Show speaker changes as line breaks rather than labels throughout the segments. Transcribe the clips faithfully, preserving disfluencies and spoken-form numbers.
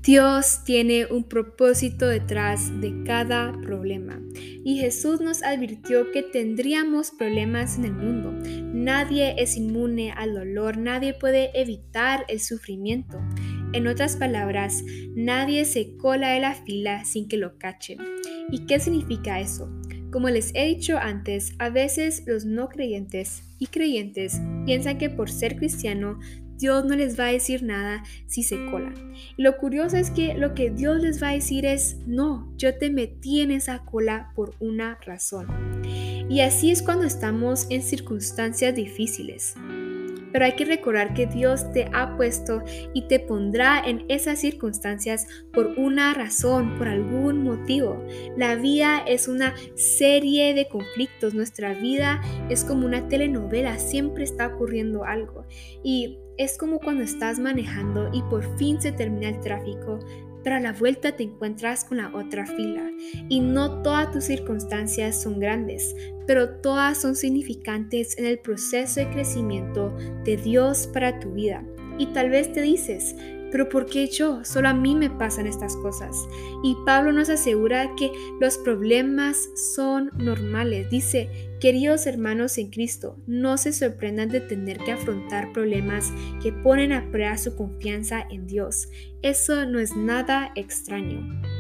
Dios tiene un propósito detrás de cada problema y Jesús nos advirtió que tendríamos problemas en el mundo. Nadie es inmune al dolor, nadie puede evitar el sufrimiento. En otras palabras, nadie se cola de la fila sin que lo cachen. ¿Y qué significa eso? Como les he dicho antes, a veces los no creyentes y creyentes piensan que por ser cristiano Dios no les va a decir nada si se colan. Y lo curioso es que lo que Dios les va a decir es, no, yo te metí en esa cola por una razón. Y así es cuando estamos en circunstancias difíciles. Pero hay que recordar que Dios te ha puesto y te pondrá en esas circunstancias por una razón, por algún motivo. La vida es una serie de conflictos. Nuestra vida es como una telenovela, siempre está ocurriendo algo. Y es como cuando estás manejando y por fin se termina el tráfico, pero a la vuelta te encuentras con la otra fila. Y no todas tus circunstancias son grandes, pero todas son significantes en el proceso de crecimiento de Dios para tu vida. Y tal vez te dices, pero ¿por qué yo? Solo a mí me pasan estas cosas. Y Pablo nos asegura que los problemas son normales. Dice, queridos hermanos en Cristo, no se sorprendan de tener que afrontar problemas que ponen a prueba su confianza en Dios. Eso no es nada extraño.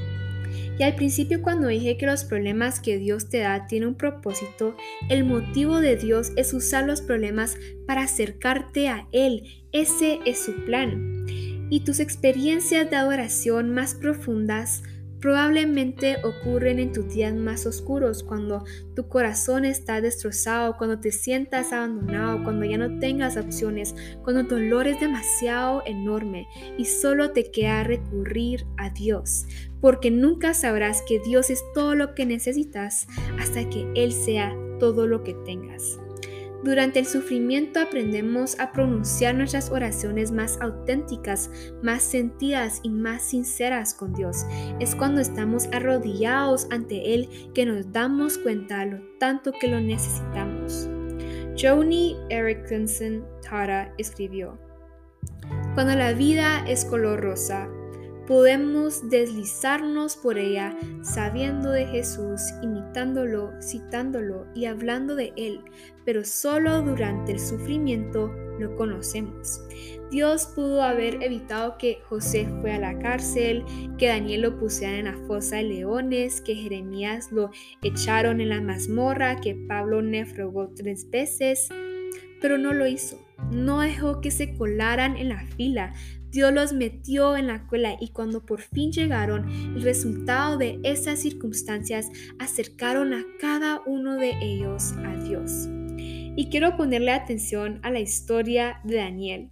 Y al principio cuando dije que los problemas que Dios te da tienen un propósito, el motivo de Dios es usar los problemas para acercarte a Él. Ese es su plan. Y tus experiencias de adoración más profundas probablemente ocurren en tus días más oscuros, cuando tu corazón está destrozado, cuando te sientas abandonado, cuando ya no tengas opciones, cuando el dolor es demasiado enorme y solo te queda recurrir a Dios, porque nunca sabrás que Dios es todo lo que necesitas hasta que Él sea todo lo que tengas. Durante el sufrimiento aprendemos a pronunciar nuestras oraciones más auténticas, más sentidas y más sinceras con Dios. Es cuando estamos arrodillados ante Él que nos damos cuenta de lo tanto que lo necesitamos. Joni Eareckson Tada escribió, cuando la vida es color rosa, podemos deslizarnos por ella sabiendo de Jesús, imitándolo, citándolo y hablando de Él, pero solo durante el sufrimiento lo conocemos. Dios pudo haber evitado que José fuera a la cárcel, que Daniel lo pusieran en la fosa de leones, que Jeremías lo echaron en la mazmorra, que Pablo naufragó tres veces, pero no lo hizo. No dejó que se colaran en la fila. Dios los metió en la cola y cuando por fin llegaron, el resultado de esas circunstancias acercaron a cada uno de ellos a Dios. Y quiero ponerle atención a la historia de Daniel.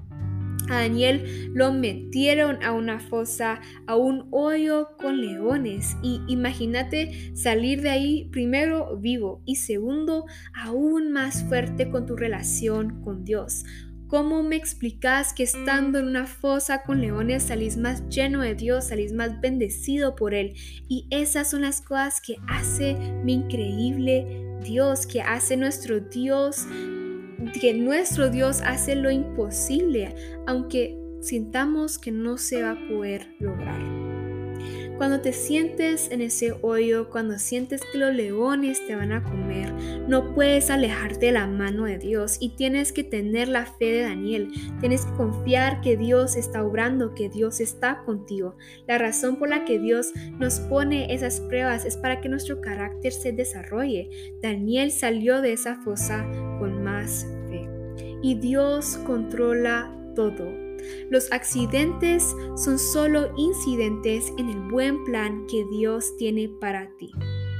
A Daniel lo metieron a una fosa, a un hoyo con leones, y imagínate salir de ahí primero vivo y segundo aún más fuerte con tu relación con Dios. ¿Cómo me explicas que estando en una fosa con leones salís más lleno de Dios, salís más bendecido por Él? Y esas son las cosas que hace mi increíble Dios, que hace nuestro Dios, que nuestro Dios hace lo imposible, aunque sintamos que no se va a poder lograr. Cuando te sientes en ese hoyo, cuando sientes que los leones te van a comer, no puedes alejarte de la mano de Dios y tienes que tener la fe de Daniel. Tienes que confiar que Dios está obrando, que Dios está contigo. La razón por la que Dios nos pone esas pruebas es para que nuestro carácter se desarrolle. Daniel salió de esa fosa con más fe. Y Dios controla todo. Los accidentes son solo incidentes en el buen plan que Dios tiene para ti.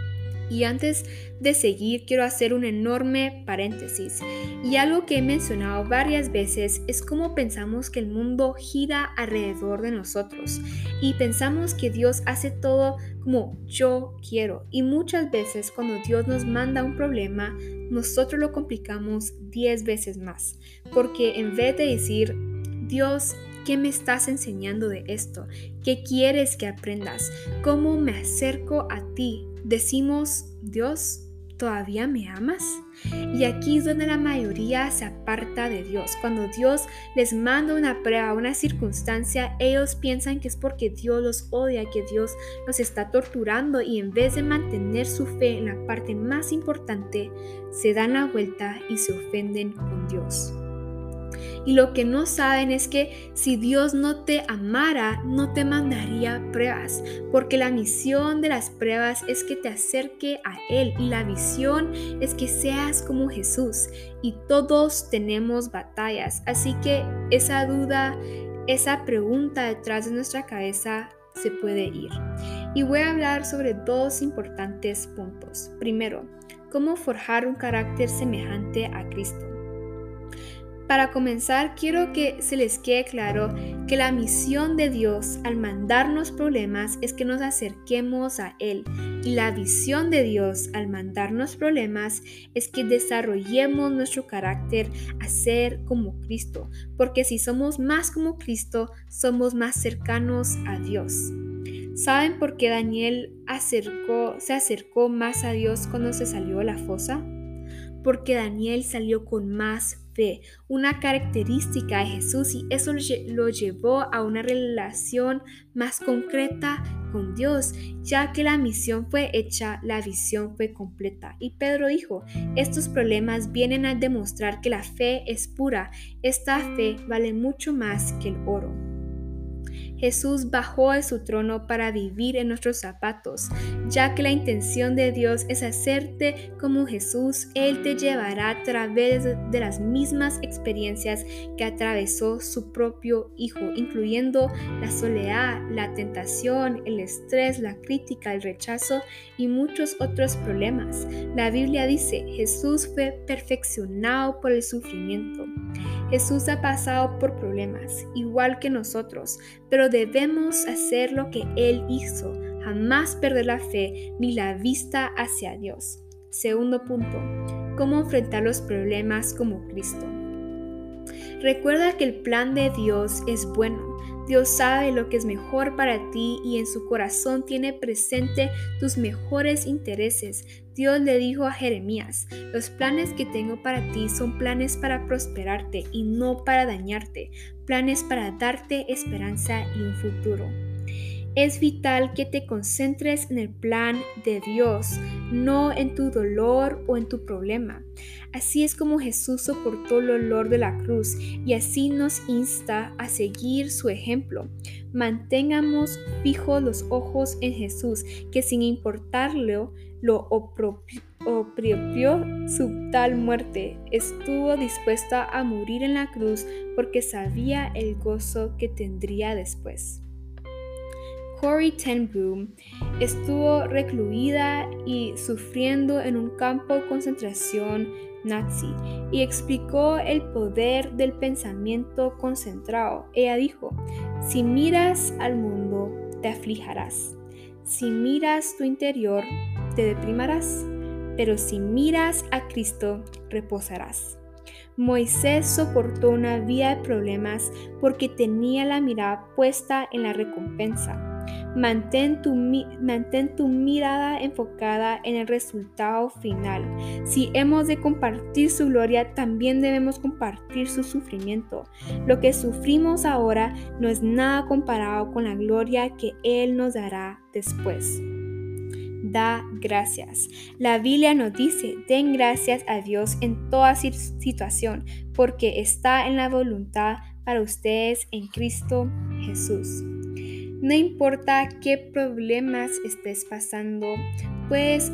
Y antes de seguir, quiero hacer un enorme paréntesis. Y algo que he mencionado varias veces es cómo pensamos que el mundo gira alrededor de nosotros. Y pensamos que Dios hace todo como yo quiero. Y muchas veces cuando Dios nos manda un problema, nosotros lo complicamos diez veces más. Porque en vez de decir, Dios, ¿qué me estás enseñando de esto? ¿Qué quieres que aprendas? ¿Cómo me acerco a ti? Decimos, Dios, ¿todavía me amas? Y aquí es donde la mayoría se aparta de Dios. Cuando Dios les manda una prueba, una circunstancia, ellos piensan que es porque Dios los odia, que Dios los está torturando, y en vez de mantener su fe en la parte más importante, se dan la vuelta y se ofenden con Dios. Y lo que no saben es que si Dios no te amara, no te mandaría pruebas, porque la misión de las pruebas es que te acerque a Él, y la visión es que seas como Jesús. Y todos tenemos batallas, así que esa duda, esa pregunta detrás de nuestra cabeza se puede ir. Y voy a hablar sobre dos importantes puntos. Primero, cómo forjar un carácter semejante a Cristo. Para comenzar, quiero que se les quede claro que la misión de Dios al mandarnos problemas es que nos acerquemos a Él. Y la visión de Dios al mandarnos problemas es que desarrollemos nuestro carácter a ser como Cristo. Porque si somos más como Cristo, somos más cercanos a Dios. ¿Saben por qué Daniel acercó, se acercó más a Dios cuando se salió de la fosa? Porque Daniel salió con más fe, una característica de Jesús, y eso lo llevó a una relación más concreta con Dios, ya que la misión fue hecha, la visión fue completa. Y Pedro dijo, estos problemas vienen a demostrar que la fe es pura, esta fe vale mucho más que el oro. Jesús bajó de su trono para vivir en nuestros zapatos, ya que la intención de Dios es hacerte como Jesús. Él te llevará a través de las mismas experiencias que atravesó su propio Hijo, incluyendo la soledad, la tentación, el estrés, la crítica, el rechazo y muchos otros problemas. La Biblia dice, Jesús fue perfeccionado por el sufrimiento. Jesús ha pasado por problemas, igual que nosotros, pero debemos hacer lo que Él hizo, jamás perder la fe ni la vista hacia Dios. Segundo punto, ¿cómo enfrentar los problemas como Cristo? Recuerda que el plan de Dios es bueno. Dios sabe lo que es mejor para ti y en su corazón tiene presente tus mejores intereses. Dios le dijo a Jeremías, los planes que tengo para ti son planes para prosperarte y no para dañarte, planes para darte esperanza y un futuro. Es vital que te concentres en el plan de Dios, no en tu dolor o en tu problema. Así es como Jesús soportó el dolor de la cruz y así nos insta a seguir su ejemplo. Mantengamos fijos los ojos en Jesús, que sin importarle lo oprobio su tal muerte, estuvo dispuesta a morir en la cruz porque sabía el gozo que tendría después. Corrie ten Boom estuvo recluida y sufriendo en un campo de concentración nazi y explicó el poder del pensamiento concentrado. Ella dijo, si miras al mundo, te aflijarás. Si miras tu interior, te deprimirás. Pero si miras a Cristo, reposarás. Moisés soportó una vida de problemas porque tenía la mirada puesta en la recompensa. Mantén tu, mantén tu mirada enfocada en el resultado final. Si hemos de compartir su gloria, también debemos compartir su sufrimiento. Lo que sufrimos ahora no es nada comparado con la gloria que Él nos dará después. Da gracias. La Biblia nos dice, den gracias a Dios en toda situación, porque está en la voluntad para ustedes en Cristo Jesús. No importa qué problemas estés pasando, puedes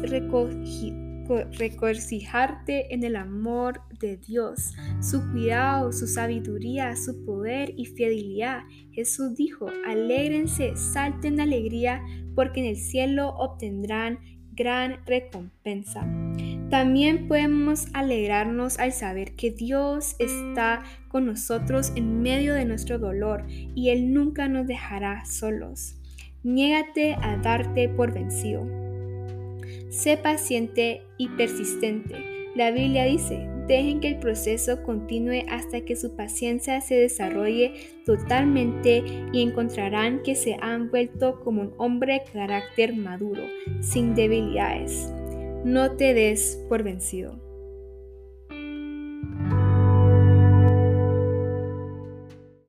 regocijarte en el amor de Dios, su cuidado, su sabiduría, su poder y fidelidad. Jesús dijo, alégrense, salten de alegría, porque en el cielo obtendrán gran recompensa. También podemos alegrarnos al saber que Dios está con nosotros en medio de nuestro dolor y Él nunca nos dejará solos. Niégate a darte por vencido. Sé paciente y persistente. La Biblia dice, dejen que el proceso continúe hasta que su paciencia se desarrolle totalmente y encontrarán que se han vuelto como un hombre de carácter maduro, sin debilidades. No te des por vencido.